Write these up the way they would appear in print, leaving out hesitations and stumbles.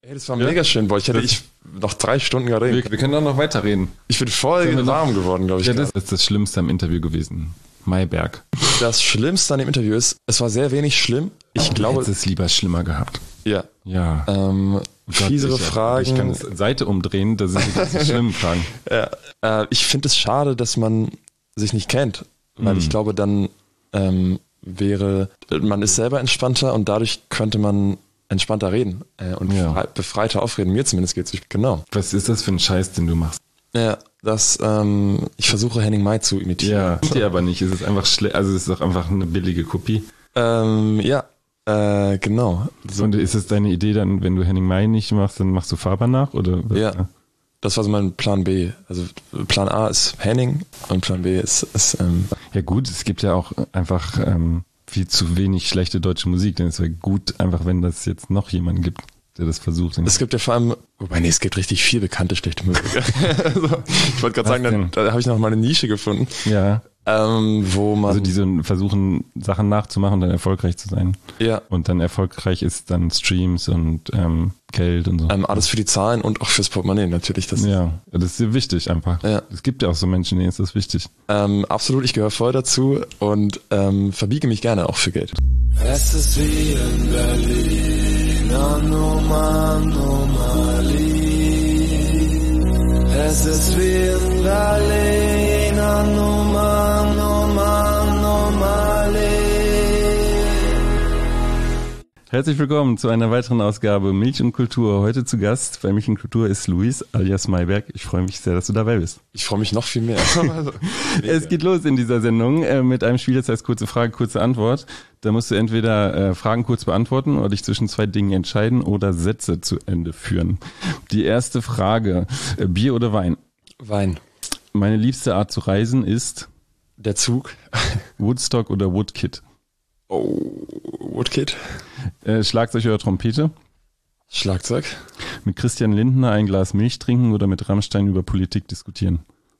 Ey, das war mega schön, boah. Ich hätte noch 3 Stunden geredet. Wir können doch noch weiterreden. Ich bin voll warm geworden, glaube ich. Ja, das ist das Schlimmste am Interview gewesen. Mayberg. Das Schlimmste an dem Interview ist, es war sehr wenig schlimm. Ich glaube, hättest es lieber schlimmer gehabt. Ja. Ja. Fiesere Fragen. Ich kann es Seite umdrehen, das sind die ganzen schlimmen Fragen. Ja. Ich finde es schade, dass man sich nicht kennt, weil ich glaube, dann man ist selber entspannter und dadurch könnte man entspannter reden und befreiter aufreden. Mir zumindest geht's genau. Was ist das für ein Scheiß, den du machst? Ja, ich versuche Henning Mai zu imitieren. Ja, die aber nicht. Es ist einfach also es ist doch einfach eine billige Kopie. Genau. So. Und ist es deine Idee dann, wenn du Henning Mai nicht machst, dann machst du Faber nach? Oder? Ja, das war so mein Plan B. Also Plan A ist Henning und Plan B ist Ja gut, es gibt ja auch einfach viel zu wenig schlechte deutsche Musik, denn es wäre gut einfach, wenn das jetzt noch jemanden gibt, der das versucht. Es gibt ja vor allem, es gibt richtig viel bekannte schlechte Musik. Also, ich wollte gerade sagen, da habe ich noch mal eine Nische gefunden. Ja. Wo man... Also die so versuchen, Sachen nachzumachen und dann erfolgreich zu sein. Ja. Und dann erfolgreich ist dann Streams und Geld und so. Alles für die Zahlen und auch fürs Portemonnaie natürlich. Das ist wichtig einfach. Ja. Es gibt ja auch so Menschen, denen ist das wichtig. Absolut, ich gehöre voll dazu und verbiege mich gerne auch für Geld. Es ist wie in Berlin, Anomalie. Es ist wie in Berlin, Anomalie. Herzlich willkommen zu einer weiteren Ausgabe Milch und Kultur. Heute zu Gast bei Milch und Kultur ist Luis alias Mayberg. Ich freue mich sehr, dass du dabei bist. Ich freue mich noch viel mehr. Es geht los in dieser Sendung mit einem Spiel, das heißt kurze Frage, kurze Antwort. Da musst du entweder Fragen kurz beantworten oder dich zwischen 2 Dingen entscheiden oder Sätze zu Ende führen. Die erste Frage, Bier oder Wein? Wein. Meine liebste Art zu reisen ist? Der Zug. Woodstock oder Woodkid? Oh, Woodkid. Schlagzeug oder Trompete? Schlagzeug. Mit Christian Lindner ein Glas Milch trinken oder mit Rammstein über Politik diskutieren?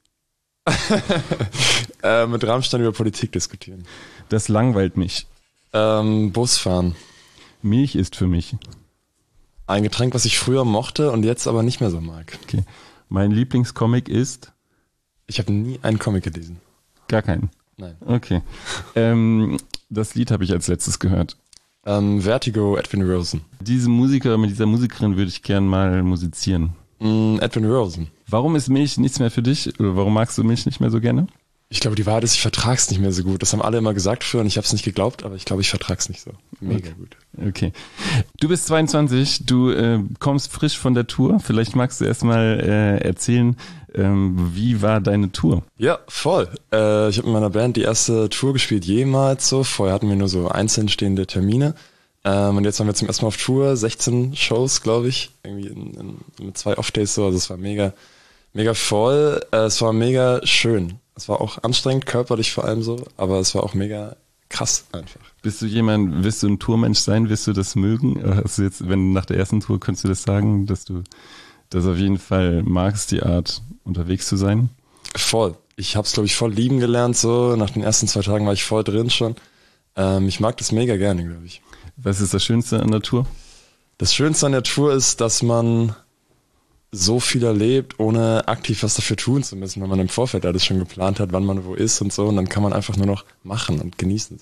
Mit Rammstein über Politik diskutieren. Das langweilt mich. Bus fahren. Milch ist für mich ein Getränk, was ich früher mochte und jetzt aber nicht mehr so mag. Okay. Mein Lieblingscomic ist? Ich habe nie einen Comic gelesen. Gar keinen? Nein. Okay. Das Lied habe ich als letztes gehört. Vertigo, Edwin Rosen. Mit dieser Musikerin würde ich gern mal musizieren. Edwin Rosen. Warum ist Milch nichts mehr für dich? Oder warum magst du Milch nicht mehr so gerne? Ich glaube, die Wahrheit ist, ich vertrag's nicht mehr so gut. Das haben alle immer gesagt früher und ich habe es nicht geglaubt, aber ich glaube, ich vertrag's nicht so. Mega gut. Okay. Du bist 22, du kommst frisch von der Tour. Vielleicht magst du erstmal erzählen, wie war deine Tour? Ja, voll. Ich habe mit meiner Band die erste Tour gespielt jemals so. Vorher hatten wir nur so einzeln stehende Termine. Und jetzt waren wir zum ersten Mal auf Tour, 16 Shows, glaube ich. Irgendwie mit 2 Off-Days so. Also es war mega, mega voll. Es war mega schön. Es war auch anstrengend, körperlich vor allem so, aber es war auch mega krass einfach. Willst du ein Tourmensch sein? Wirst du das mögen? Hast du jetzt, wenn nach der ersten Tour, könntest du das sagen, dass du das auf jeden Fall magst, die Art unterwegs zu sein? Voll. Ich habe es, glaube ich, voll lieben gelernt so. Nach den ersten 2 Tagen war ich voll drin schon. Ich mag das mega gerne, glaube ich. Was ist das Schönste an der Tour? Das Schönste an der Tour ist, dass man so viel erlebt, ohne aktiv was dafür tun zu müssen, wenn man im Vorfeld alles schon geplant hat, wann man wo ist und so. Und dann kann man einfach nur noch machen und genießen.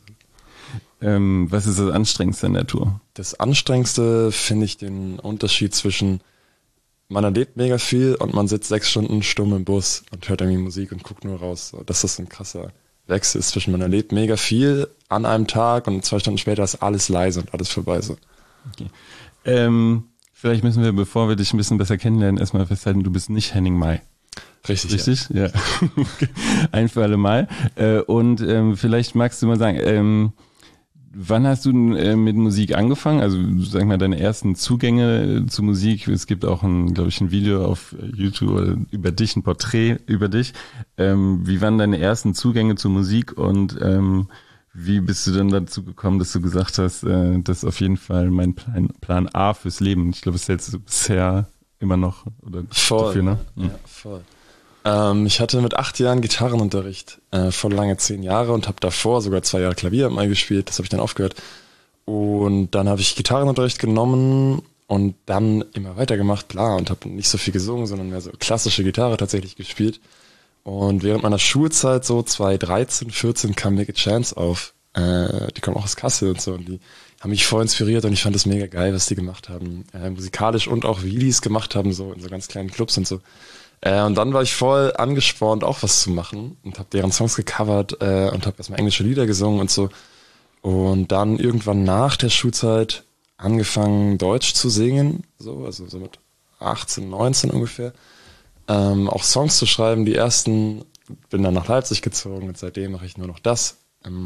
Was ist das Anstrengendste an der Tour? Das Anstrengendste finde ich den Unterschied zwischen man erlebt mega viel und man sitzt 6 Stunden stumm im Bus und hört irgendwie Musik und guckt nur raus. So, dass das ein krasser Wechsel ist zwischen man erlebt mega viel an einem Tag und 2 Stunden später ist alles leise und alles vorbei. So. Okay. Vielleicht müssen wir, bevor wir dich ein bisschen besser kennenlernen, erstmal festhalten, du bist nicht Henning Mai. Richtig? Ja. Ein für alle Mal. Und vielleicht magst du mal sagen, wann hast du mit Musik angefangen? Also sag mal deine ersten Zugänge zu Musik. Es gibt auch ein Video auf YouTube über dich, ein Porträt über dich. Wie waren deine ersten Zugänge zur Musik und wie bist du denn dazu gekommen, dass du gesagt hast, das ist auf jeden Fall mein Plan A fürs Leben? Ich glaube, das hältst du bisher immer noch oder voll, dafür, ne? Ja, voll. Ich hatte mit 8 Jahren Gitarrenunterricht, voll lange 10 Jahre und habe davor sogar 2 Jahre Klavier mal gespielt. Das habe ich dann aufgehört. Und dann habe ich Gitarrenunterricht genommen und dann immer weitergemacht, klar, und habe nicht so viel gesungen, sondern mehr so klassische Gitarre tatsächlich gespielt. Und während meiner Schulzeit, so 2013, 14, kam Make a Chance auf. Die kommen auch aus Kassel und so, und die haben mich voll inspiriert und ich fand das mega geil, was die gemacht haben. Musikalisch und auch wie die es gemacht haben, so in so ganz kleinen Clubs und so. Und dann war ich voll angespornt, auch was zu machen und habe deren Songs gecovert und habe erstmal englische Lieder gesungen und so. Und dann irgendwann nach der Schulzeit angefangen, Deutsch zu singen, so, also so mit 18, 19 ungefähr. Auch Songs zu schreiben, die ersten, bin dann nach Leipzig gezogen und seitdem mache ich nur noch das.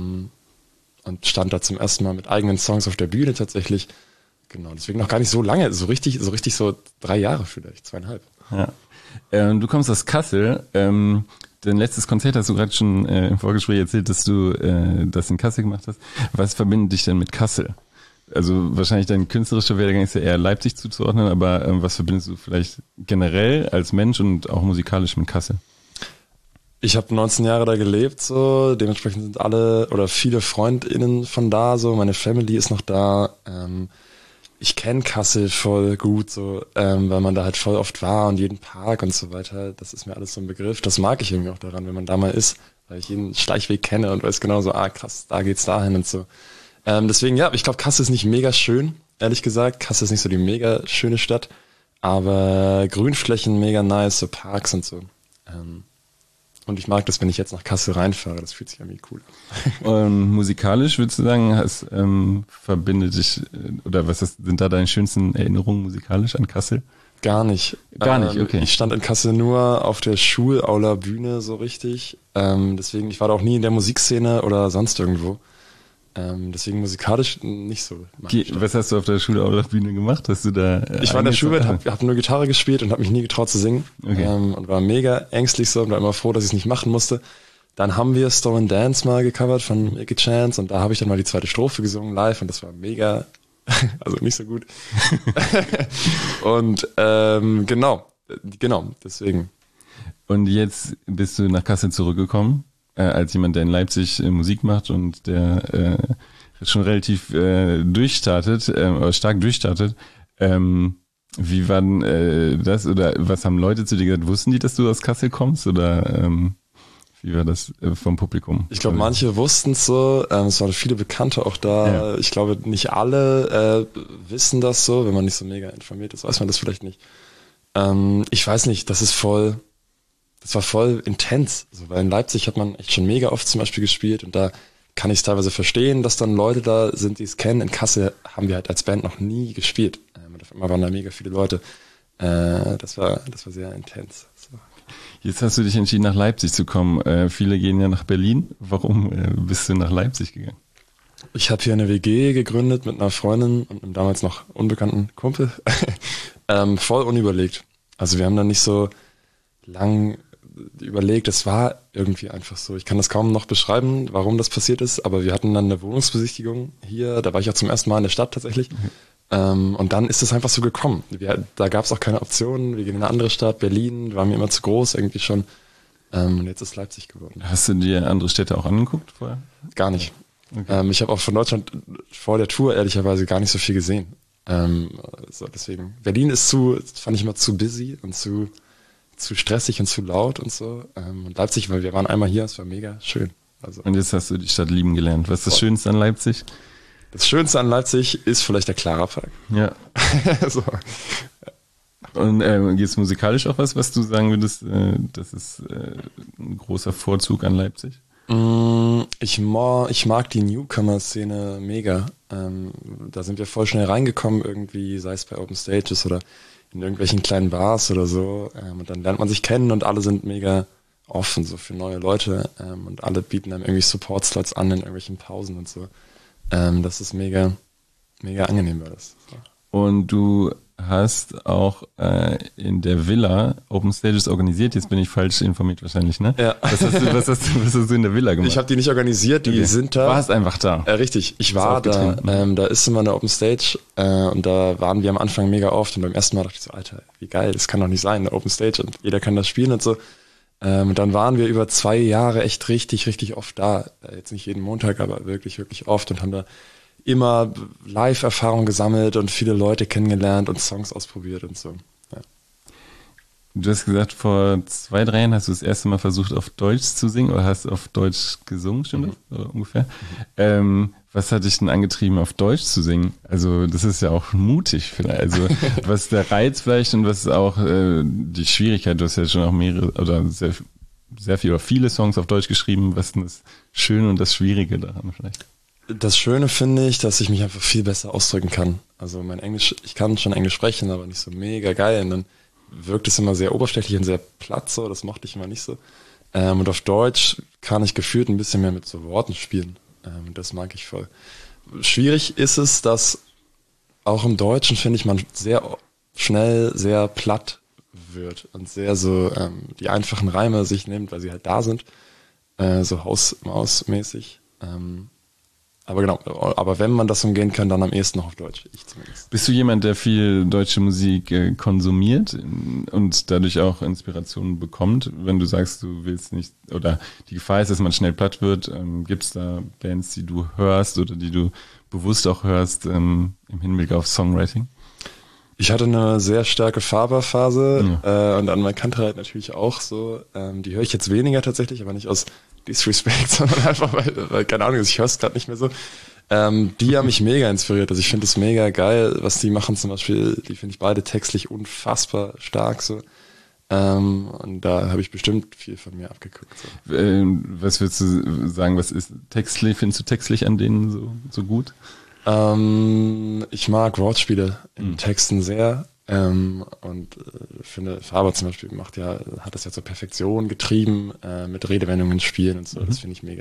Und stand da zum ersten Mal mit eigenen Songs auf der Bühne tatsächlich. Genau, deswegen noch gar nicht so lange, so richtig so 3 Jahre vielleicht, 2,5. Ja. Du kommst aus Kassel. Dein letztes Konzert hast du gerade schon im Vorgespräch erzählt, dass du das in Kassel gemacht hast. Was verbindet dich denn mit Kassel? Also wahrscheinlich dein künstlerischer Werdegang ist ja eher Leipzig zuzuordnen, aber was verbindest du vielleicht generell als Mensch und auch musikalisch mit Kassel? Ich habe 19 Jahre da gelebt, so, dementsprechend sind alle oder viele FreundInnen von da, so, meine Family ist noch da. Ich kenne Kassel voll gut, so, weil man da halt voll oft war und jeden Park und so weiter. Das ist mir alles so ein Begriff. Das mag ich irgendwie auch daran, wenn man da mal ist, weil ich jeden Schleichweg kenne und weiß genau so, krass, da geht's dahin und so. Deswegen, ja, ich glaube, Kassel ist nicht mega schön, ehrlich gesagt. Kassel ist nicht so die mega schöne Stadt, aber Grünflächen mega nice, so Parks und so. Und ich mag das, wenn ich jetzt nach Kassel reinfahre. Das fühlt sich irgendwie cool an. Musikalisch würdest du sagen, verbindet dich, oder sind da deine schönsten Erinnerungen musikalisch an Kassel? Gar nicht. Gar nicht, okay. Ich stand in Kassel nur auf der Schulaula Bühne so richtig. Deswegen, ich war da auch nie in der Musikszene oder sonst irgendwo. Deswegen musikalisch nicht so. Was hast du auf der Schulaula Bühne gemacht? Hast du da? Ich war in der Schule, hab nur Gitarre gespielt und habe mich nie getraut zu singen. Okay. Und war mega ängstlich so und war immer froh, dass ich es nicht machen musste. Dann haben wir Storm and Dance mal gecovert von Make a Chance und da habe ich dann mal die zweite Strophe gesungen live und das war mega, also nicht so gut. Und genau, deswegen. Und jetzt bist du nach Kassel zurückgekommen? Als jemand, der in Leipzig Musik macht und der schon relativ stark durchstartet. Wie war denn das? Oder was haben Leute zu dir gesagt? Wussten die, dass du aus Kassel kommst? Oder wie war das vom Publikum? Ich glaube, manche wussten es so. Es waren viele Bekannte auch da. Ja. Ich glaube, nicht alle wissen das so. Wenn man nicht so mega informiert ist, weiß man das vielleicht nicht. Ich weiß nicht, das war voll intens, also, weil in Leipzig hat man echt schon mega oft zum Beispiel gespielt und da kann ich es teilweise verstehen, dass dann Leute da sind, die es kennen. In Kassel haben wir halt als Band noch nie gespielt. Und auf einmal waren da mega viele Leute. Das war sehr intens. So. Jetzt hast du dich entschieden, nach Leipzig zu kommen. Viele gehen ja nach Berlin. Warum bist du nach Leipzig gegangen? Ich habe hier eine WG gegründet mit einer Freundin und einem damals noch unbekannten Kumpel. Voll unüberlegt. Also wir haben da nicht so lang überlegt, es war irgendwie einfach so. Ich kann das kaum noch beschreiben, warum das passiert ist, aber wir hatten dann eine Wohnungsbesichtigung hier, da war ich auch zum ersten Mal in der Stadt tatsächlich. Und dann ist es einfach so gekommen. Da gab es auch keine Optionen, wir gehen in eine andere Stadt, Berlin, war mir immer zu groß irgendwie schon. Und jetzt ist Leipzig geworden. Hast du dir andere Städte auch angeguckt vorher? Gar nicht. Okay. Ich habe auch von Deutschland vor der Tour ehrlicherweise gar nicht so viel gesehen. Deswegen. Berlin fand ich immer zu busy und zu stressig und zu laut und so. Und Leipzig, weil wir waren einmal hier, es war mega schön. Also, und jetzt hast du die Stadt lieben gelernt. Was ist das Schönste an Leipzig? Das Schönste an Leipzig ist vielleicht der Clara-Park. Ja. So. Und gibt es musikalisch auch was du sagen würdest, das ist ein großer Vorzug an Leipzig? Ich mag die Newcomer-Szene mega. Da sind wir voll schnell reingekommen irgendwie, sei es bei Open Stages oder in irgendwelchen kleinen Bars oder so. Und dann lernt man sich kennen und alle sind mega offen so für neue Leute. Und alle bieten einem irgendwie Support-Slots an in irgendwelchen Pausen und so. Das ist mega, mega angenehm war das. So. Und du hast auch in der Villa Open Stages organisiert. Jetzt bin ich falsch informiert wahrscheinlich, ne? Ja. Was hast du in der Villa gemacht? Ich habe die nicht organisiert, die sind da. Du warst einfach da. Richtig, ich war da. Da ist immer eine Open Stage und da waren wir am Anfang mega oft und beim ersten Mal dachte ich so, Alter, wie geil, das kann doch nicht sein, eine Open Stage und jeder kann das spielen und so. Und dann waren wir über 2 Jahre echt richtig, richtig oft da. Jetzt nicht jeden Montag, aber wirklich, wirklich oft und haben da immer Live-Erfahrung gesammelt und viele Leute kennengelernt und Songs ausprobiert und so. Ja. Du hast gesagt, vor 2, 3 Jahren hast du das erste Mal versucht, auf Deutsch zu singen oder hast auf Deutsch gesungen, stimmt das? Oder ungefähr? Was hat dich denn angetrieben, auf Deutsch zu singen? Also das ist ja auch mutig vielleicht. Also was ist der Reiz vielleicht und was ist auch die Schwierigkeit? Du hast ja schon auch mehrere oder sehr viel oder viele Songs auf Deutsch geschrieben. Was ist denn das Schöne und das Schwierige daran vielleicht? Das Schöne finde ich, dass ich mich einfach viel besser ausdrücken kann. Also mein Englisch, ich kann schon Englisch sprechen, aber nicht so mega geil. Und dann wirkt es immer sehr oberflächlich und sehr platt so, das mochte ich immer nicht so. Und auf Deutsch kann ich gefühlt ein bisschen mehr mit so Worten spielen. Das mag ich voll. Schwierig ist es, dass auch im Deutschen, finde ich, man sehr schnell sehr platt wird und sehr so die einfachen Reime sich nimmt, weil sie halt da sind, so Haus-Maus-mäßig. Aber genau, aber wenn man das umgehen kann, dann am ehesten noch auf Deutsch, ich zumindest. Bist du jemand, der viel deutsche Musik konsumiert und dadurch auch Inspirationen bekommt? Wenn du sagst, du willst nicht, oder die Gefahr ist, dass man schnell platt wird, gibt es da Bands, die du hörst oder die du bewusst auch hörst im Hinblick auf Songwriting? Ich hatte eine sehr starke Faber-Phase und an Kantereit natürlich auch so. Die höre ich jetzt weniger tatsächlich, aber nicht aus Disrespect, sondern einfach, weil keine Ahnung, ich höre es gerade nicht mehr so. Die haben mich mega inspiriert. Also ich finde es mega geil, was die machen zum Beispiel. Die finde ich beide textlich unfassbar stark so. Und da habe ich bestimmt viel von mir abgeguckt. So. Was würdest du sagen, was ist textlich, findest du textlich an denen so gut? Ich mag Wortspiele in Texten sehr und finde, Faber zum Beispiel hat das ja zur Perfektion getrieben, mit Redewendungen spielen und so, das finde ich mega.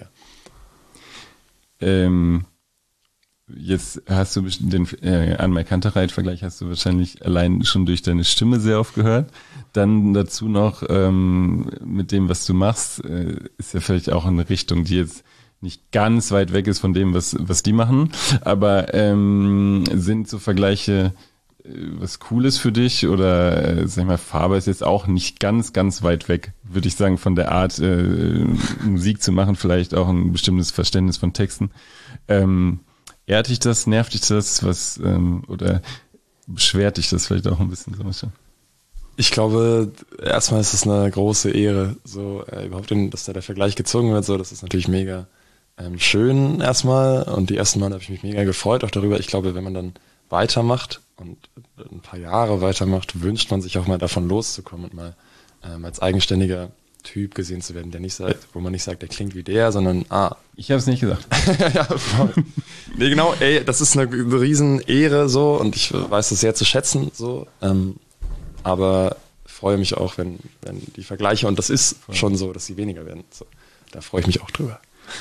Jetzt hast du den Anmai Kantereit-Vergleich hast du wahrscheinlich allein schon durch deine Stimme sehr oft gehört. Dann dazu noch mit dem, was du machst, ist ja vielleicht auch eine Richtung, die jetzt nicht ganz weit weg ist von dem, was die machen, aber sind so Vergleiche was Cooles für dich oder sag ich mal, Faber ist jetzt auch nicht ganz, ganz weit weg, würde ich sagen, von der Art Musik zu machen, vielleicht auch ein bestimmtes Verständnis von Texten. Ehrt dich das, nervt dich das, oder beschwert dich das vielleicht auch ein bisschen so? Ich glaube, erstmal ist es eine große Ehre, so überhaupt, dass da der Vergleich gezogen wird, so, das ist natürlich mega schön erstmal und die ersten Mal habe ich mich mega gefreut auch darüber. Ich glaube, wenn man dann weitermacht und ein paar Jahre weitermacht, wünscht man sich auch mal davon loszukommen und mal als eigenständiger Typ gesehen zu werden, der nicht sagt, wo man nicht sagt, der klingt wie der, sondern ich habe es nicht gesagt. Ja, voll. Nee, genau, das ist eine riesen Ehre so und ich weiß das sehr zu schätzen so, aber freue mich auch, wenn die Vergleiche, und das ist schon so, dass sie weniger werden. So, da freue ich mich auch drüber.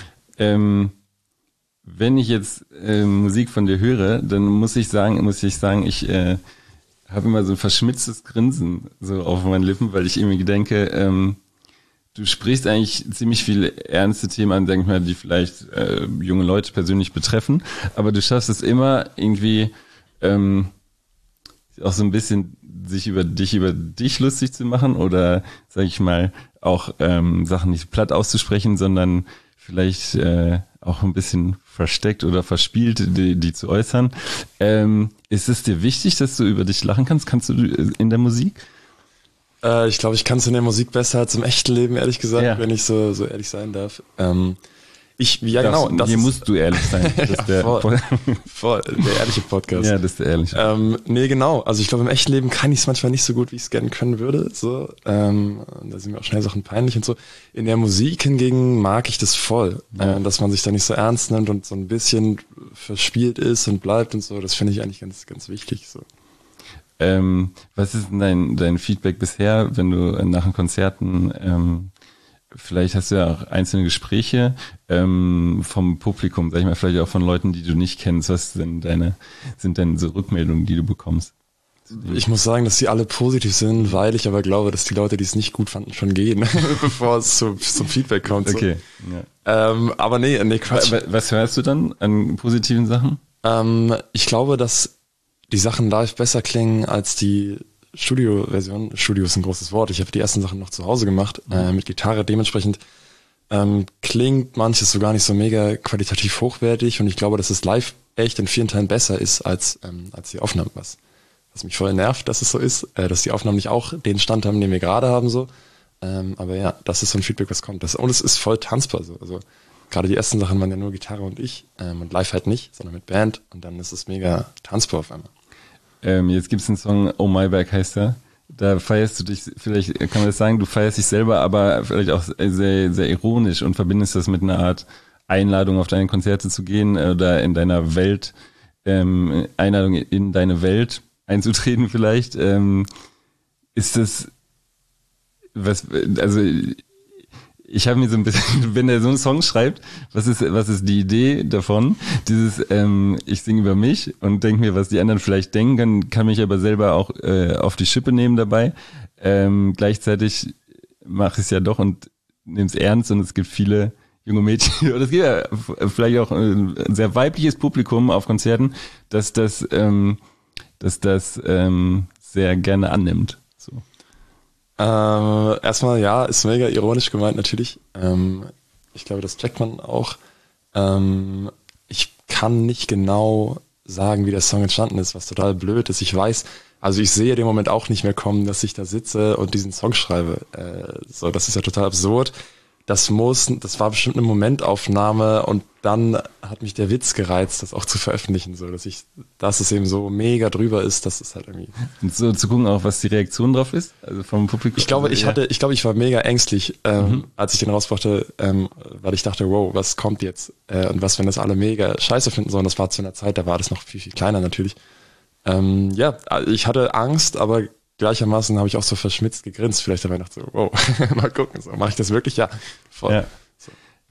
Wenn ich jetzt Musik von dir höre, dann muss ich sagen, ich habe immer so ein verschmitztes Grinsen so auf meinen Lippen, weil ich irgendwie denke, du sprichst eigentlich ziemlich viele ernste Themen an, sag ich mal, die vielleicht junge Leute persönlich betreffen, aber du schaffst es immer irgendwie auch so ein bisschen sich über dich lustig zu machen oder, sag ich mal, auch Sachen nicht platt auszusprechen, sondern vielleicht auch ein bisschen versteckt oder verspielt, die zu äußern. Ist es dir wichtig, dass du über dich lachen kannst? Kannst du in der Musik? Ich glaube, ich kann es in der Musik besser als im echten Leben, ehrlich gesagt, wenn ich so ehrlich sein darf. Hier musst du ehrlich sein. Das ist der ehrliche Podcast. Ja, das ist der ehrliche. Nee, genau. Also ich glaube, im echten Leben kann ich es manchmal nicht so gut, wie ich es gerne können würde. So, da sind mir auch schnell Sachen peinlich und so. In der Musik hingegen mag ich das voll, dass man sich da nicht so ernst nimmt und so ein bisschen verspielt ist und bleibt und so. Das finde ich eigentlich ganz, ganz wichtig. So. Was ist denn dein Feedback bisher, wenn du nach den Konzerten vielleicht hast du ja auch einzelne Gespräche vom Publikum, sag ich mal, vielleicht auch von Leuten, die du nicht kennst. Was sind denn so Rückmeldungen, die du bekommst? Ich muss sagen, dass die alle positiv sind, weil ich aber glaube, dass die Leute, die es nicht gut fanden, schon gehen, bevor es zum Feedback kommt. So. Okay. Ja. Aber nee, Quatsch. Was hörst du dann an positiven Sachen? Ich glaube, dass die Sachen live besser klingen als die Studio-Version. Studio ist ein großes Wort. Ich habe die ersten Sachen noch zu Hause gemacht, mit Gitarre. Dementsprechend klingt manches so gar nicht so mega qualitativ hochwertig und ich glaube, dass es live echt in vielen Teilen besser ist als die Aufnahmen, was mich voll nervt, dass es so ist, dass die Aufnahmen nicht auch den Stand haben, den wir gerade haben, so. Aber ja, das ist so ein Feedback, was kommt. Und es ist voll tanzbar, so. Also gerade die ersten Sachen waren ja nur Gitarre und ich, und live halt nicht, sondern mit Band, und dann ist es mega tanzbar auf einmal. Jetzt gibt's einen Song, Oh My Bag heißt er. Da feierst du dich, vielleicht kann man das sagen, du feierst dich selber, aber vielleicht auch sehr, sehr ironisch und verbindest das mit einer Art Einladung, auf deine Konzerte zu gehen oder in deiner Welt, Einladung in deine Welt einzutreten vielleicht. Ist das also ich habe mir so ein bisschen, wenn er so einen Song schreibt, was ist die Idee davon? Dieses, ich singe über mich und denke mir, was die anderen vielleicht denken, kann mich aber selber auch auf die Schippe nehmen dabei. Gleichzeitig mache ich es ja doch und nehme es ernst, und es gibt viele junge Mädchen, oder es gibt ja vielleicht auch ein sehr weibliches Publikum auf Konzerten, dass das sehr gerne annimmt. So. Erstmal, ja, ist mega ironisch gemeint natürlich. Ich glaube, das checkt man auch. Ich kann nicht genau sagen, wie der Song entstanden ist, was total blöd ist. Ich weiß, also ich sehe den Moment auch nicht mehr kommen, dass ich da sitze und diesen Song schreibe. So, das ist ja total absurd. Das war bestimmt eine Momentaufnahme, und dann hat mich der Witz gereizt, das auch zu veröffentlichen, so, dass es eben so mega drüber ist, dass es halt irgendwie. Und so zu gucken auch, was die Reaktion drauf ist, also vom Publikum. Ich glaube, ich war mega ängstlich, als ich den rausbrachte, weil ich dachte, wow, was kommt jetzt? Und was, wenn das alle mega scheiße finden sollen? Das war zu einer Zeit, da war das noch viel, viel kleiner natürlich. Ja, ich hatte Angst, aber gleichermaßen habe ich auch so verschmitzt gegrinst. Vielleicht habe ich gedacht so, wow, mal gucken, so, mache ich das wirklich? Ja, voll. Ja. So.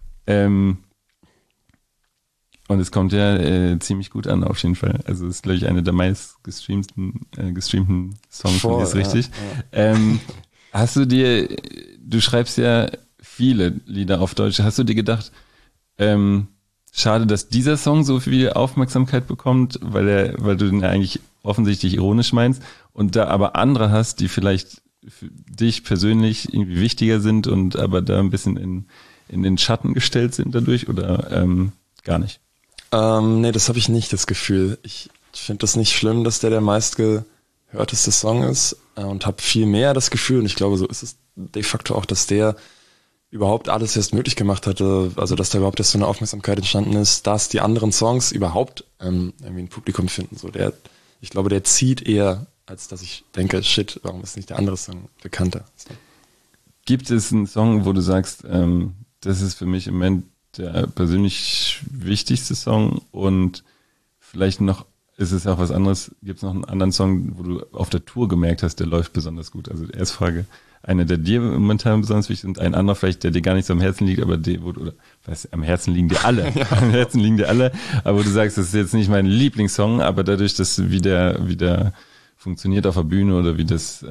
Und es kommt ja ziemlich gut an, auf jeden Fall. Also es ist, glaube ich, einer der meist gestreamten Songs, von dir ist richtig. Ja. Hast du schreibst ja viele Lieder auf Deutsch, hast du dir gedacht, schade, dass dieser Song so viel Aufmerksamkeit bekommt, weil du den ja eigentlich offensichtlich ironisch meinst, und da aber andere hast, die vielleicht für dich persönlich irgendwie wichtiger sind und aber da ein bisschen in den Schatten gestellt sind dadurch, oder gar nicht? Nee, das habe ich nicht, das Gefühl. Ich finde das nicht schlimm, dass der meistgehörteste Song ist, und habe viel mehr das Gefühl, und ich glaube, so ist es de facto auch, dass der überhaupt alles erst möglich gemacht hatte, also dass da überhaupt erst so eine Aufmerksamkeit entstanden ist, dass die anderen Songs überhaupt irgendwie ein Publikum finden. So, ich glaube, der zieht eher, als dass ich denke, shit, warum ist nicht der andere Song bekannter? So. Gibt es einen Song, wo du sagst, das ist für mich im Moment der persönlich wichtigste Song, und vielleicht noch ist es auch was anderes, gibt es noch einen anderen Song, wo du auf der Tour gemerkt hast, der läuft besonders gut? Also erste Frage, einer, der dir momentan besonders wichtig ist, und ein anderer vielleicht, der dir gar nicht so am Herzen liegt, aber am Herzen liegen dir alle. Ja. Am Herzen liegen dir alle, aber wo du sagst, das ist jetzt nicht mein Lieblingssong, aber dadurch, dass wie der funktioniert auf der Bühne, oder wie das,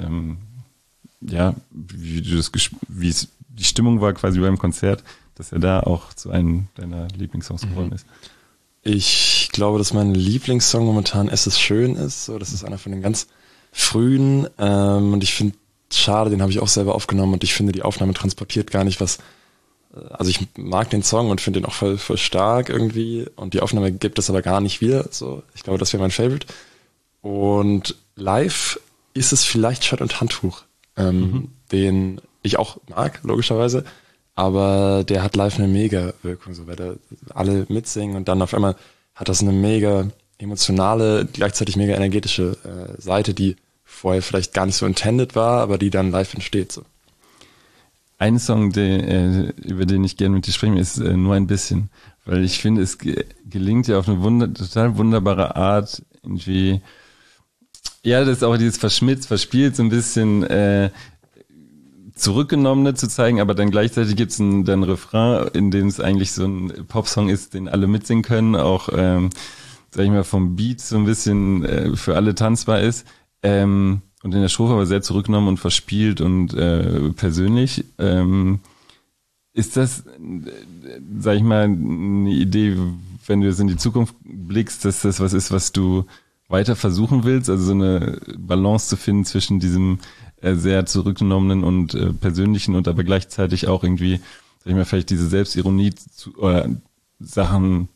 wie es die Stimmung war quasi beim Konzert, dass er da auch zu einem deiner Lieblingssongs geworden ist. Ich glaube, dass mein Lieblingssong momentan Es ist schön ist. So, das ist einer von den ganz frühen, und ich finde schade, den habe ich auch selber aufgenommen, und ich finde, die Aufnahme transportiert gar nicht was. Also ich mag den Song und finde den auch voll, voll stark irgendwie, und die Aufnahme gibt es aber gar nicht wieder. So, ich glaube, das wäre mein Favorite. Und live ist es vielleicht Schott und Handtuch, den ich auch mag, logischerweise. Aber der hat live eine mega Wirkung, so, weil da alle mitsingen, und dann auf einmal hat das eine mega emotionale, gleichzeitig mega energetische Seite, die vorher vielleicht gar nicht so intended war, aber die dann live entsteht. So. Ein Song, über den ich gerne mit dir sprechen will, ist Nur ein bisschen, weil ich finde, es gelingt ja auf eine total wunderbare Art irgendwie, ja, das ist auch dieses verspielt, so ein bisschen Zurückgenommene zu zeigen, aber dann gleichzeitig gibt es dann Refrain, in dem es eigentlich so ein Popsong ist, den alle mitsingen können, auch, sag ich mal, vom Beat so ein bisschen für alle tanzbar ist, und in der Strophe aber sehr zurückgenommen und verspielt und persönlich. Ist das, sag ich mal, eine Idee, wenn du jetzt in die Zukunft blickst, dass das was ist, was du weiter versuchen willst, also so eine Balance zu finden zwischen diesem sehr zurückgenommenen und persönlichen, und aber gleichzeitig auch irgendwie, sag ich mal, vielleicht diese Selbstironie oder Sachen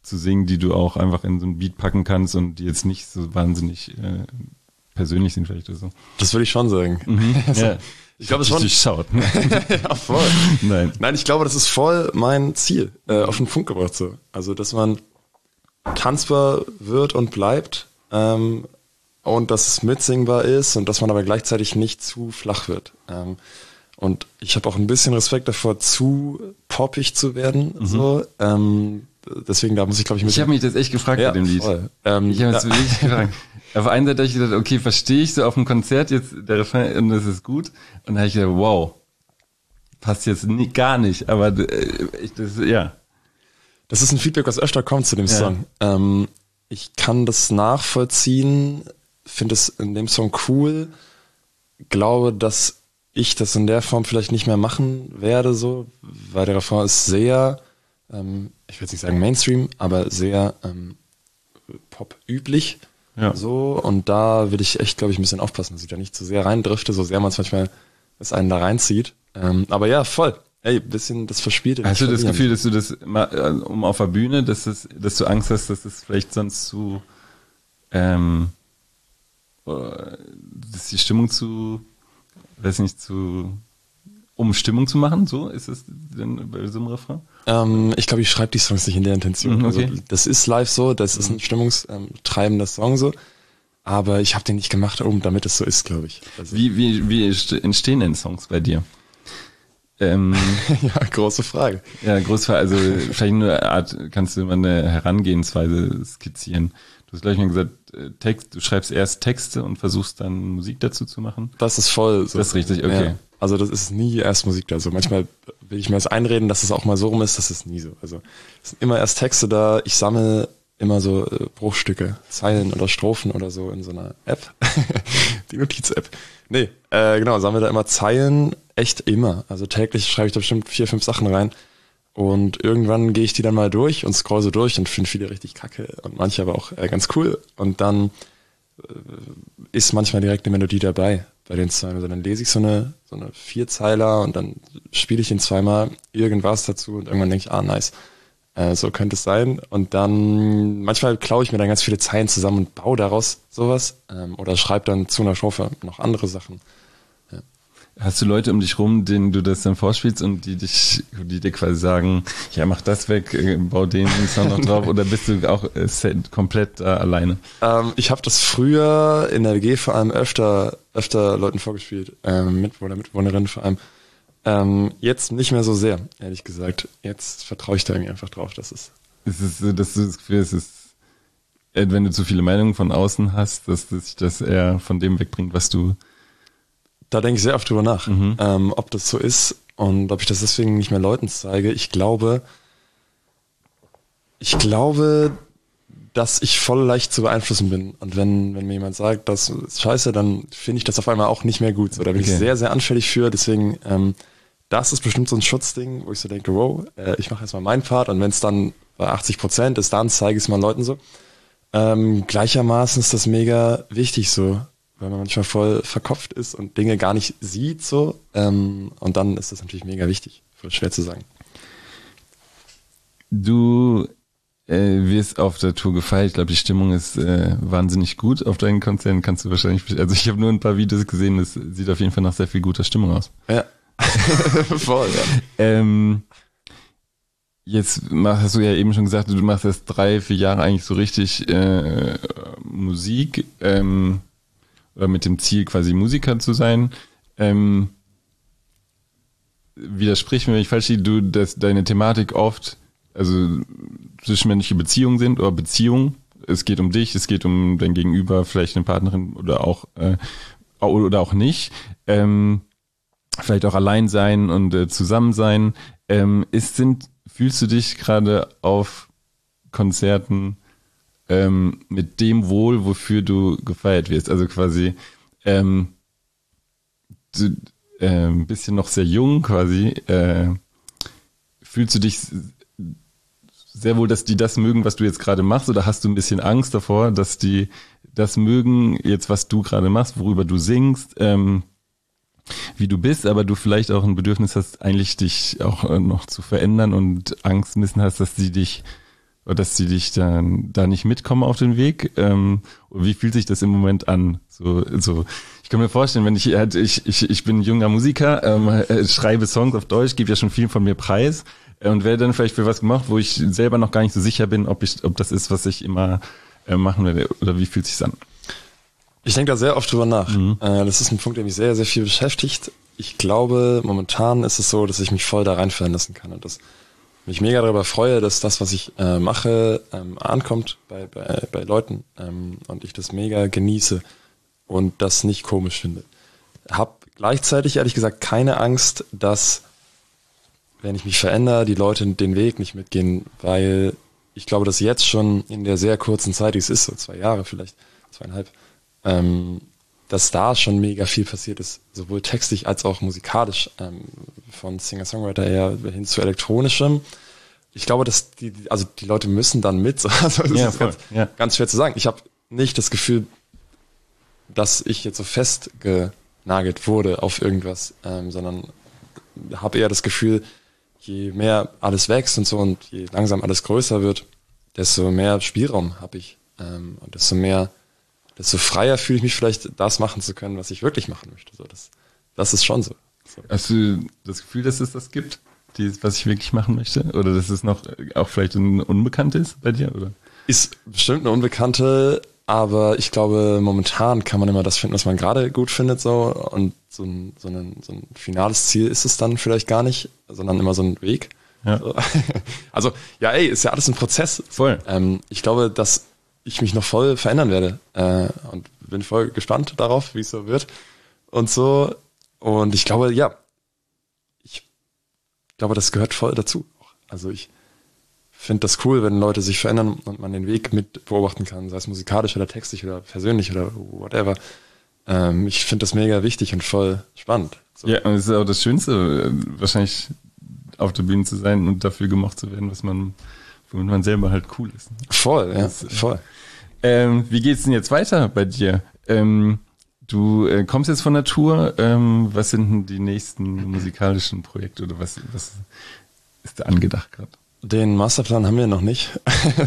zu singen, die du auch einfach in so ein Beat packen kannst und die jetzt nicht so wahnsinnig persönlich sind vielleicht oder so. Das würde ich schon sagen. Also, ja. Ich glaube, es schon. Durchschaut. Ja, voll. Nein, ich glaube, das ist voll mein Ziel, auf den Punkt gebracht so. Also, dass man tanzbar wird und bleibt, und dass es mitsingbar ist und dass man aber gleichzeitig nicht zu flach wird. Und ich habe auch ein bisschen Respekt davor, zu poppig zu werden. So. Deswegen, da muss ich, glaube ich, Ich habe mich das echt gefragt bei dem Lied. Voll. Ich habe mich das wirklich gefragt. Auf einer Seite habe ich gedacht, okay, verstehe ich so auf dem Konzert jetzt der Refrain und das ist gut. Und dann habe ich gedacht, wow, passt jetzt gar nicht. Aber ja. Das ist ein Feedback, was öfter kommt zu dem Song. Ich kann das nachvollziehen, finde es in dem Song cool, glaube, dass ich das in der Form vielleicht nicht mehr machen werde, so, weil der Refrain ist sehr, ich will jetzt nicht sagen Mainstream, aber sehr pop-üblich. Ja. So, und da will ich echt, glaube ich, ein bisschen aufpassen, dass ich da nicht zu sehr reindrifte, so sehr man es manchmal es einen da reinzieht. Aber ja, voll. Ey, bisschen das Verspielte. Hast du das Gefühl, dass du das auf der Bühne, dass du Angst hast, dass das vielleicht sonst dass die Stimmung um Stimmung zu machen, so ist es denn bei so einem Refrain? Ich glaube, ich schreibe die Songs nicht in der Intention. Okay. Also, das ist live so, das ist ein stimmungstreibender Song so, aber ich habe den nicht gemacht, damit es so ist, glaube ich. Also, Wie entstehen denn Songs bei dir? ja, große Frage. Ja, große Frage. Also vielleicht nur eine Art, kannst du mal eine Herangehensweise skizzieren? Du hast gleich mal gesagt, du schreibst erst Texte und versuchst dann Musik dazu zu machen. Das ist voll so. Das ist richtig, okay. Ja, also das ist nie erst Musik da. Also manchmal will ich mir das einreden, dass es auch mal so rum ist, das ist nie so. Also es sind immer erst Texte da, ich sammle immer so Bruchstücke, Zeilen oder Strophen oder so in so einer App. Die Notiz-App. Nee, genau, sammle da immer Zeilen, echt immer. Also täglich schreibe ich da bestimmt 4, 5 Sachen rein. Und irgendwann gehe ich die dann mal durch und scroll so durch und finde viele richtig kacke und manche aber auch ganz cool. Und dann ist manchmal direkt eine Melodie dabei bei den Zeilen. Also dann lese ich so eine 4-Zeiler und dann spiele ich ihn zweimal irgendwas dazu und irgendwann denke ich, nice. So könnte es sein. Und dann manchmal klaue ich mir dann ganz viele Zeilen zusammen und baue daraus sowas. Oder schreibe dann zu einer Strophe noch andere Sachen. Ja. Hast du Leute um dich rum, denen du das dann vorspielst und die dir quasi sagen, ja, mach das weg, bau den Song noch drauf, oder bist du auch komplett alleine? Ich habe das früher in der WG vor allem öfter Leuten vorgespielt, Mitbewohnerinnen vor allem. Jetzt nicht mehr so sehr, ehrlich gesagt. Jetzt vertraue ich da irgendwie einfach drauf, dass es... Ist es so, dass du das Gefühl hast, wenn du zu viele Meinungen von außen hast, dass sich das eher von dem wegbringt, was du... Da denke ich sehr oft drüber nach, ob das so ist und ob ich das deswegen nicht mehr Leuten zeige. Ich glaube, dass ich voll leicht zu beeinflussen bin. Und wenn mir jemand sagt, das ist scheiße, dann finde ich das auf einmal auch nicht mehr gut. So, da bin ich sehr, sehr anfällig für. Deswegen, das ist bestimmt so ein Schutzding, wo ich so denke, wow, ich mache erstmal meinen Part und wenn es dann bei 80% ist, dann zeige ich es mal Leuten so. Gleichermaßen ist das mega wichtig so, weil man manchmal voll verkopft ist und Dinge gar nicht sieht so. Und dann ist das natürlich mega wichtig. Voll schwer zu sagen. Du wirst auf der Tour gefeiert. Ich glaube, die Stimmung ist wahnsinnig gut auf deinen Konzerten. Kannst du wahrscheinlich, also ich habe nur ein paar Videos gesehen, das sieht auf jeden Fall nach sehr viel guter Stimmung aus. Ja. Voll, ja. Jetzt hast du ja eben schon gesagt, du machst erst 3-4 Jahre eigentlich so richtig Musik, oder mit dem Ziel quasi Musiker zu sein. Widersprich mir, wenn ich falsch liege, dass deine Thematik oft, also zwischenmenschliche Beziehungen sind oder Beziehungen. Es geht um dich, es geht um dein Gegenüber, vielleicht eine Partnerin oder auch nicht. Vielleicht auch allein sein und zusammen sein. Fühlst du dich gerade auf Konzerten mit dem wohl, wofür du gefeiert wirst? Also quasi du, ein bisschen noch sehr jung quasi. Fühlst du dich sehr wohl, dass die das mögen, was du jetzt gerade machst, oder hast du ein bisschen Angst davor, dass die das mögen, jetzt was du gerade machst, worüber du singst, wie du bist, aber du vielleicht auch ein Bedürfnis hast, eigentlich dich auch noch zu verändern und Angst missen hast, dass sie dich Oder dass die dich dann da nicht mitkommen auf den Weg? Und wie fühlt sich das im Moment an? So, ich kann mir vorstellen, wenn ich bin ein junger Musiker, schreibe Songs auf Deutsch, gebe ja schon viel von mir preis und werde dann vielleicht für was gemacht, wo ich selber noch gar nicht so sicher bin, ob das ist, was ich immer machen werde. Oder wie fühlt sich's an? Ich denke da sehr oft drüber nach. Das ist ein Punkt, der mich sehr, sehr viel beschäftigt. Ich glaube, momentan ist es so, dass ich mich voll da reinfallen lassen kann und dass mich mega darüber freue, dass das, was ich mache, ankommt bei Leuten und ich das mega genieße und das nicht komisch finde. Hab gleichzeitig, ehrlich gesagt, keine Angst, dass, wenn ich mich verändere, die Leute den Weg nicht mitgehen, weil ich glaube, dass jetzt schon in der sehr kurzen Zeit, die es ist, so 2 Jahre vielleicht, 2,5, dass da schon mega viel passiert ist, sowohl textlich als auch musikalisch, von Singer-Songwriter her hin zu elektronischem. Ich glaube, dass die Leute müssen dann mit. Also das ist ganz schwer zu sagen. Ich habe nicht das Gefühl, dass ich jetzt so festgenagelt wurde auf irgendwas, sondern habe eher das Gefühl, je mehr alles wächst und so und je langsam alles größer wird, desto mehr Spielraum habe ich und desto freier fühle ich mich vielleicht, das machen zu können, was ich wirklich machen möchte. So, das ist schon so. Hast du das Gefühl, dass es das gibt, was ich wirklich machen möchte? Oder dass es noch auch vielleicht ein Unbekannte ist bei dir? Oder? Ist bestimmt eine Unbekannte, aber ich glaube, momentan kann man immer das finden, was man gerade gut findet. So und so ein finales Ziel ist es dann vielleicht gar nicht, sondern immer so ein Weg. Ja. So. Also, ist ja alles ein Prozess. Voll. Ich glaube, dass ich mich noch voll verändern werde und bin voll gespannt darauf, wie es so wird und so. Und ich glaube, das gehört voll dazu. Also ich finde das cool, wenn Leute sich verändern und man den Weg mit beobachten kann, sei es musikalisch oder textlich oder persönlich oder whatever. Ich finde das mega wichtig und voll spannend. So. Ja, und es ist auch das Schönste, wahrscheinlich auf der Bühne zu sein und dafür gemocht zu werden, womit man selber halt cool ist. Voll, ja, voll. Wie geht's denn jetzt weiter bei dir? Du kommst jetzt von der Tour. Was sind denn die nächsten musikalischen Projekte oder was ist da angedacht gerade? Den Masterplan haben wir noch nicht.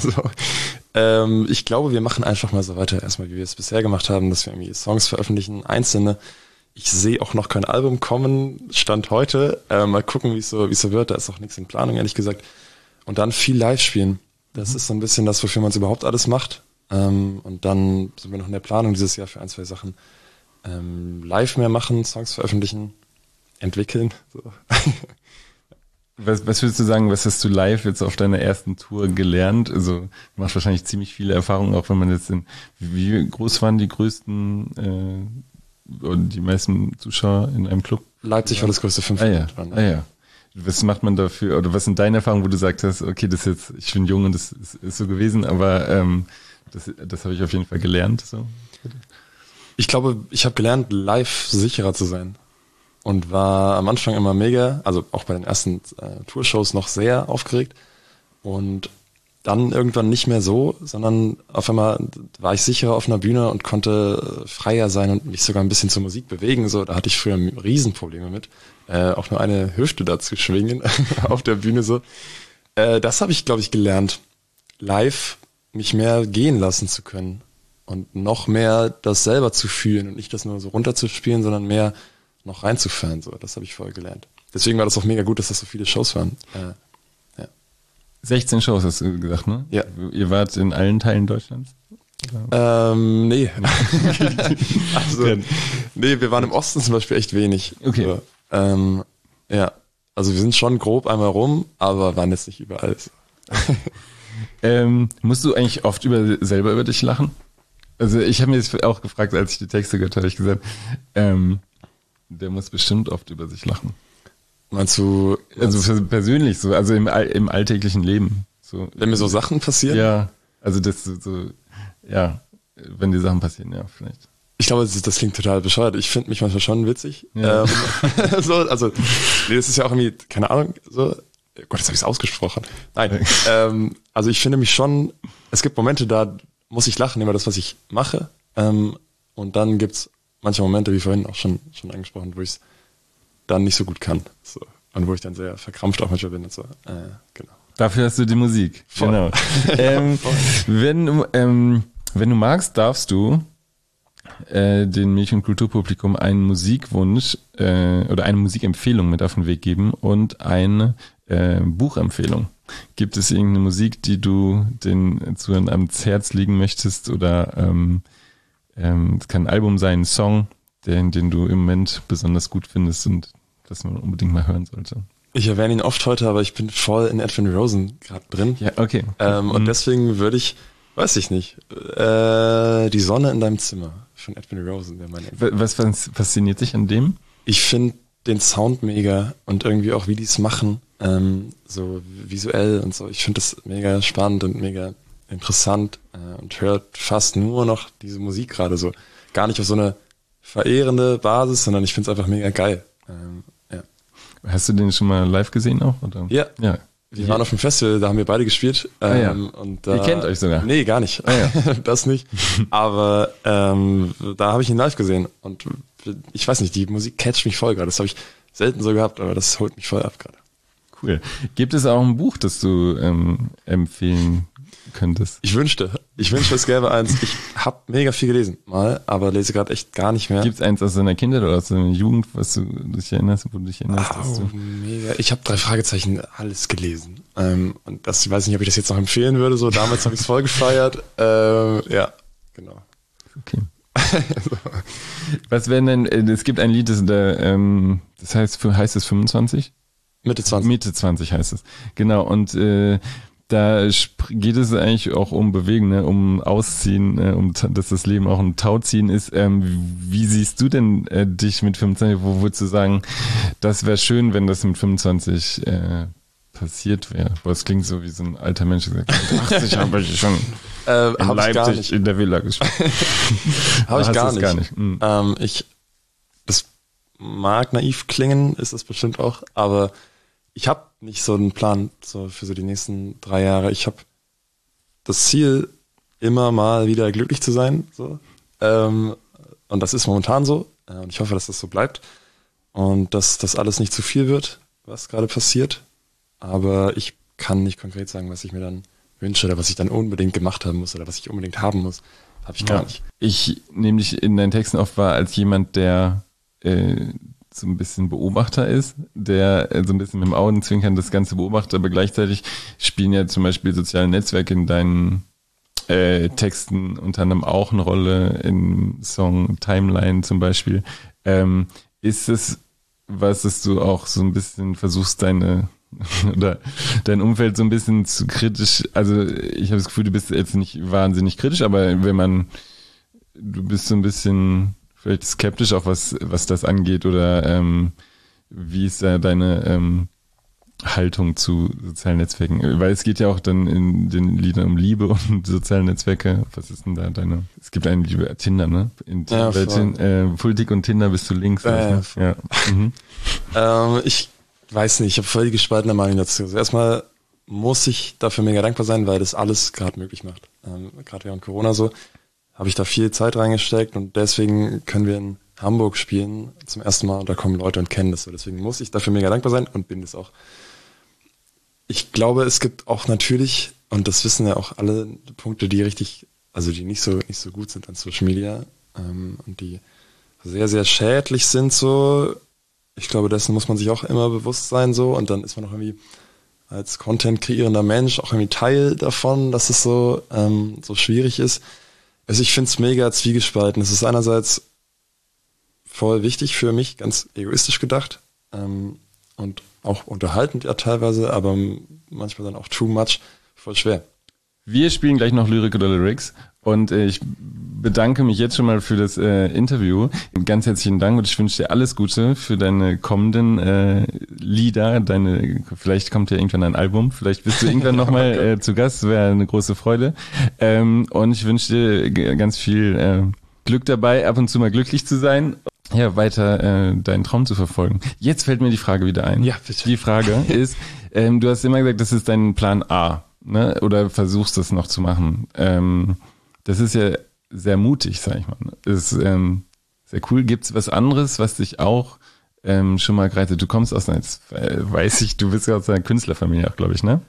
Ich glaube, wir machen einfach mal so weiter, erstmal wie wir es bisher gemacht haben, dass wir irgendwie Songs veröffentlichen, einzelne. Ich sehe auch noch kein Album kommen, Stand heute. Mal gucken, wie es so wird. Da ist auch nichts in Planung, ehrlich gesagt. Und dann viel live spielen. Das ist so ein bisschen das, wofür man es überhaupt alles macht. Und dann sind wir noch in der Planung dieses Jahr für 1, 2 Sachen. Live mehr machen, Songs veröffentlichen, entwickeln. So. Was würdest du sagen, was hast du live jetzt auf deiner ersten Tour gelernt? Also du machst wahrscheinlich ziemlich viele Erfahrungen, auch wenn man jetzt wie groß waren die größten oder die meisten Zuschauer in einem Club? Leipzig war das größte 500. Ja. Was macht man dafür, oder was sind deine Erfahrungen, wo du sagst hast, okay, das jetzt, ich bin jung und das ist so gewesen, aber das habe ich auf jeden Fall gelernt. So. Ich glaube, ich habe gelernt, live sicherer zu sein. Und war am Anfang immer mega, also auch bei den ersten Tourshows noch sehr aufgeregt. Und dann irgendwann nicht mehr so, sondern auf einmal war ich sicherer auf einer Bühne und konnte freier sein und mich sogar ein bisschen zur Musik bewegen. So, da hatte ich früher Riesenprobleme mit, auch nur eine Hüfte dazu schwingen auf der Bühne. So, das habe ich, glaube ich, gelernt, live mich mehr gehen lassen zu können und noch mehr das selber zu fühlen und nicht das nur so runterzuspielen, sondern mehr noch reinzufahren. So, das habe ich vorher gelernt. Deswegen war das auch mega gut, dass das so viele Shows waren. 16 Shows hast du gesagt, ne? Ja. Ihr wart in allen Teilen Deutschlands? Nee. Nee, wir waren im Osten zum Beispiel echt wenig. Okay. So, also wir sind schon grob einmal rum, aber waren jetzt nicht überall. Musst du eigentlich oft selber über dich lachen? Also ich habe mir das auch gefragt, als ich die Texte gehört habe, ich gesagt, der muss bestimmt oft über sich lachen. Meinst du? Also persönlich so, also im alltäglichen Leben. So. Wenn mir so Sachen passieren? Ja, also das so, ja, wenn die Sachen passieren, ja, vielleicht. Ich glaube, das klingt total bescheuert. Ich finde mich manchmal schon witzig. Ja. Das ist ja auch irgendwie, keine Ahnung, so. Gott, jetzt habe ich es ausgesprochen. Nein. Also ich finde mich schon, es gibt Momente, da muss ich lachen über das, was ich mache. Und dann gibt's manche Momente, wie vorhin auch schon angesprochen, wo ich es dann nicht so gut kann. So. Und wo ich dann sehr verkrampft auch manchmal bin und so. Genau. Dafür hast du die Musik. Voll. Genau. Wenn du magst, darfst du den Milch- und Kulturpublikum einen Musikwunsch oder eine Musikempfehlung mit auf den Weg geben und eine Buchempfehlung. Gibt es irgendeine Musik, die du den Zuhörern ans Herz legen möchtest oder es kann ein Album sein, ein Song, den du im Moment besonders gut findest und das man unbedingt mal hören sollte? Ich erwähne ihn oft heute, aber ich bin voll in Edwin Rosen gerade drin. Ja, okay. Und deswegen würde ich, weiß ich nicht, Die Sonne in deinem Zimmer von Edwin Rosen wäre meine Empfehlung. Was fasziniert dich an dem? Ich finde den Sound mega und irgendwie auch, wie die es machen, so visuell und so. Ich finde das mega spannend und mega interessant und hört fast nur noch diese Musik gerade so. Gar nicht auf so eine verehrende Basis, sondern ich finde es einfach mega geil. Ja. Hast du den schon mal live gesehen auch? Oder? Ja. Wir waren auf dem Festival, da haben wir beide gespielt. Und da, ihr kennt euch sogar? Nee, gar nicht. Das nicht. Aber da habe ich ihn live gesehen und ich weiß nicht, die Musik catcht mich voll gerade. Das habe ich selten so gehabt, aber das holt mich voll ab gerade. Cool. Gibt es auch ein Buch, das du empfehlen könntest? Ich wünschte, es gäbe eins. Ich habe mega viel gelesen mal, aber lese gerade echt gar nicht mehr. Gibt es eins aus deiner Kindheit oder aus deiner Jugend, was du dich erinnerst, wo du dich erinnerst? Mega. Ich habe 3 Fragezeichen alles gelesen. Und das, ich weiß nicht, ob ich das jetzt noch empfehlen würde. So damals habe ich es voll gefeiert. Ja, genau. Okay. Was wären denn, es gibt ein Lied, das heißt es 25? Mitte 20. Mitte 20 heißt es. Genau. Und da geht es eigentlich auch um Bewegen, ne? Um Ausziehen, dass das Leben auch ein Tauziehen ist. Wie siehst du denn dich mit 25? Wo würdest du sagen, das wäre schön, wenn das mit 25 passiert wäre? Boah, das klingt so wie so ein alter Mensch, der sagt, 80 habe ich schon in Leipzig in der Villa gespielt. Habe ich gar nicht. Das mag naiv klingen, ist es bestimmt auch, aber ich habe nicht so einen Plan so für so die nächsten 3 Jahre. Ich habe das Ziel, immer mal wieder glücklich zu sein. So. Und das ist momentan so. Und ich hoffe, dass das so bleibt. Und dass das alles nicht zu viel wird, was gerade passiert. Aber ich kann nicht konkret sagen, was ich mir dann wünsche oder was ich dann unbedingt gemacht haben muss oder was ich unbedingt haben muss. Habe ich gar nicht. Ich nehme dich in deinen Texten oft wahr als jemand, der so ein bisschen Beobachter ist, der so ein bisschen mit dem Augenzwinkern das Ganze beobachtet, aber gleichzeitig spielen ja zum Beispiel soziale Netzwerke in deinen Texten unter anderem auch eine Rolle, im Song Timeline zum Beispiel. Ist es was, dass du auch so ein bisschen versuchst, dein Umfeld so ein bisschen zu kritisch, also ich habe das Gefühl, du bist jetzt nicht wahnsinnig kritisch, aber du bist so ein bisschen vielleicht skeptisch auch, was das angeht, oder wie ist da deine Haltung zu sozialen Netzwerken? Weil es geht ja auch dann in den Liedern um Liebe und soziale Netzwerke. Was ist denn da es gibt einen Liebe, Tinder, ne? Politik und Tinder bist du links. Ja. Mhm. Ich weiß nicht, ich habe voll die gespaltene Meinung dazu. Also erstmal muss ich dafür mega dankbar sein, weil das alles gerade möglich macht. Gerade während Corona so habe ich da viel Zeit reingesteckt und deswegen können wir in Hamburg spielen zum ersten Mal und da kommen Leute und kennen das so. Deswegen muss ich dafür mega dankbar sein und bin es auch. Ich glaube, es gibt auch natürlich, und das wissen ja auch alle, Punkte, die die nicht so gut sind an Social Media und die sehr, sehr schädlich sind so. Ich glaube, dessen muss man sich auch immer bewusst sein so und dann ist man auch irgendwie als Content-kreierender Mensch auch irgendwie Teil davon, dass es so schwierig ist. Also ich finde es mega zwiegespalten. Es ist einerseits voll wichtig für mich, ganz egoistisch gedacht und auch unterhaltend ja teilweise, aber manchmal dann auch too much, voll schwer. Wir spielen gleich noch Lyrik oder Lyrics und ich bedanke mich jetzt schon mal für das Interview. Ganz herzlichen Dank und ich wünsche dir alles Gute für deine kommenden Lieder. Vielleicht kommt ja irgendwann ein Album, vielleicht bist du irgendwann nochmal zu Gast, wäre eine große Freude. Und ich wünsche dir ganz viel Glück dabei, ab und zu mal glücklich zu sein. Ja, weiter deinen Traum zu verfolgen. Jetzt fällt mir die Frage wieder ein. Ja, bitte. Die Frage ist, du hast immer gesagt, das ist dein Plan A, ne? Oder versuchst das noch zu machen. Das ist ja sehr mutig, sag ich mal. Das ist sehr cool. Gibt's was anderes, was dich auch schon mal gereizt hat? Du kommst aus einer, weiß ich, du bist ja aus einer Künstlerfamilie auch, glaube ich, ne?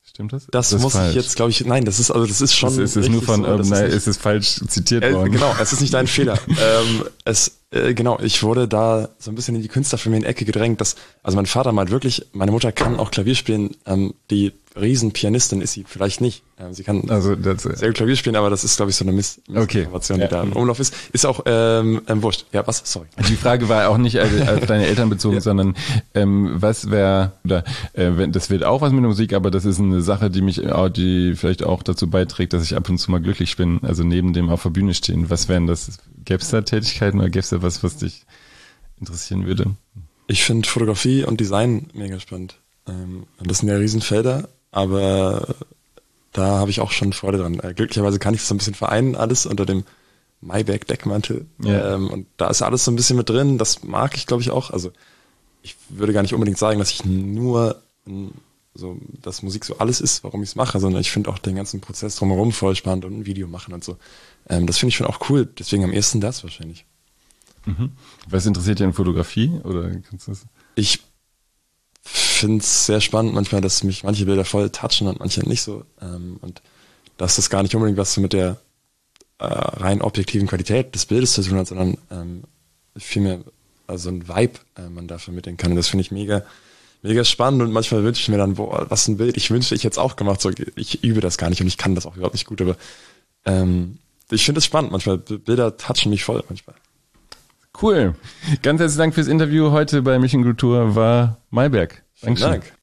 Stimmt das? Das muss falsch. Ich jetzt, glaube ich, nein, das ist schon. Es ist nur von, so, es ist falsch zitiert worden. Genau, es ist nicht dein Fehler. Genau, ich wurde da so ein bisschen in die Künstlerfamilie in die Ecke gedrängt, also mein Vater meint wirklich, meine Mutter kann auch Klavier spielen, die Riesenpianistin ist sie vielleicht nicht. Sie kann sehr gut Klavier spielen, aber das ist, glaube ich, so eine Missinformation, die da im Umlauf ist. Ist auch wurscht. Ja, was? Sorry. Die Frage war auch nicht auf deine Eltern bezogen, sondern was wäre, das wird auch was mit der Musik, aber das ist eine Sache, die vielleicht auch dazu beiträgt, dass ich ab und zu mal glücklich bin, also neben dem auf der Bühne stehen. Was wären das? Gäbe es da Tätigkeiten oder gäbe es da was dich interessieren würde? Ich finde Fotografie und Design mega spannend. Das sind ja Riesenfelder, aber da habe ich auch schon Freude dran. Glücklicherweise kann ich das so ein bisschen vereinen, alles unter dem Maybach-Deckmantel. Ja. Und da ist alles so ein bisschen mit drin. Das mag ich, glaube ich, auch. Also ich würde gar nicht unbedingt sagen, dass ich nur so, dass Musik so alles ist, warum ich es mache, sondern ich finde auch den ganzen Prozess drumherum voll spannend und ein Video machen und so. Das finde ich schon auch cool. Deswegen am ehesten das wahrscheinlich. Mhm. Was interessiert dich an Fotografie? Oder kannst du das? Ich finde es sehr spannend manchmal, dass mich manche Bilder voll touchen und manche nicht so. Und dass das gar nicht unbedingt was mit der rein objektiven Qualität des Bildes zu tun hat, sondern vielmehr also ein Vibe man da vermitteln kann. Und das finde ich mega spannend und manchmal wünsche ich mir dann, boah, was ein Bild, ich wünschte, ich hätte es auch gemacht. So, ich übe das gar nicht und ich kann das auch überhaupt nicht gut, aber ich finde es spannend manchmal. Bilder touchen mich voll manchmal. Cool. Ganz herzlichen Dank fürs Interview. Heute bei Mission Kultur war Maybach. Vielen Dank.